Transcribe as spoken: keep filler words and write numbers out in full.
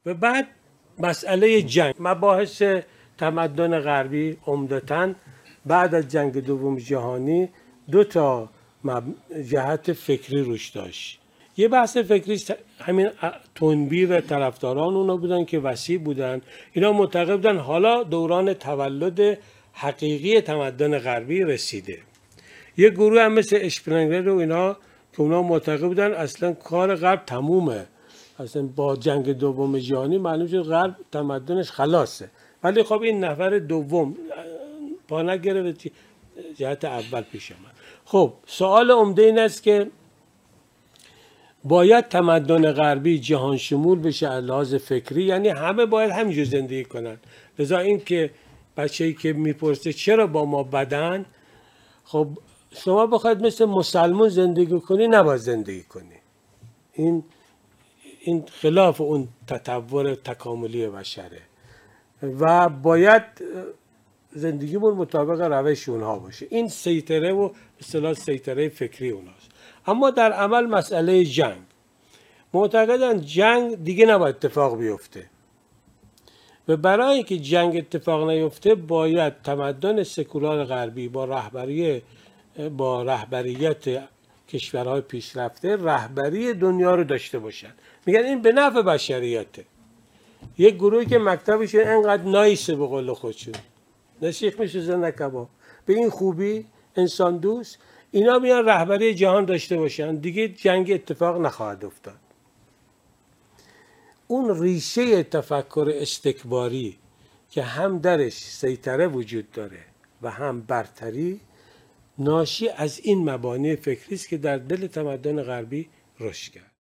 و بعد مسئله جنگ. مباحث تمدن غربی عمدتاً بعد از جنگ دوم جهانی دو تا جهت فکری روش داشت. یه بحث فکری همین تنبیه طرفداران اونا بودن که وسیع بودن. اینا معتقد بودن حالا دوران تولد حقیقی تمدن غربی رسیده. یه گروه هم مثل اشپرنگر و اینا که اونا معتقد بودن اصلا کار غرب تمومه، اصلا با جنگ دوم جهانی معلوم شد غرب تمدنش خلاصه. ولی خب این نفر دوم پا نگرفت، جهت اول پیش آمد. خب سوال عمده این است که باید تمدن غربی جهان شمول بشه از لحاظ فکری، یعنی همه باید همینجور زندگی کنن. لذا این که بچه‌ای که میپرسه چرا با ما بدن، خب شما بخواید مثل مسلمان زندگی کنی نباید زندگی کنی. این این خلاف اون تطور تکاملی بشره و باید زندگیمون مطابق روش اونها باشه. این سیطره و اصطلاح سیطره فکری اوناست. اما در عمل مسئله جنگ، معتقدن جنگ دیگه نباید اتفاق بیفته و برای اینکه جنگ اتفاق نیفته باید تمدن سکولار غربی با رهبری با رهبریت کشورهای پیشرفته رهبری دنیا رو داشته باشن. میگن این به نفع بشریته. یک گروهی که مکتبش اینقدر نایسه به قول خودشون، نه شیخ میسوزه نه کباب، به این خوبی انسان دوست، اینا میان رهبری جهان داشته باشن، دیگه جنگ اتفاق نخواهد افتاد. اون ریشه تفکر استکباری که هم درش سیطره وجود داره و هم برتری، ناشی از این مبانی فکری است که در دل تمدن غربی رشد کرد.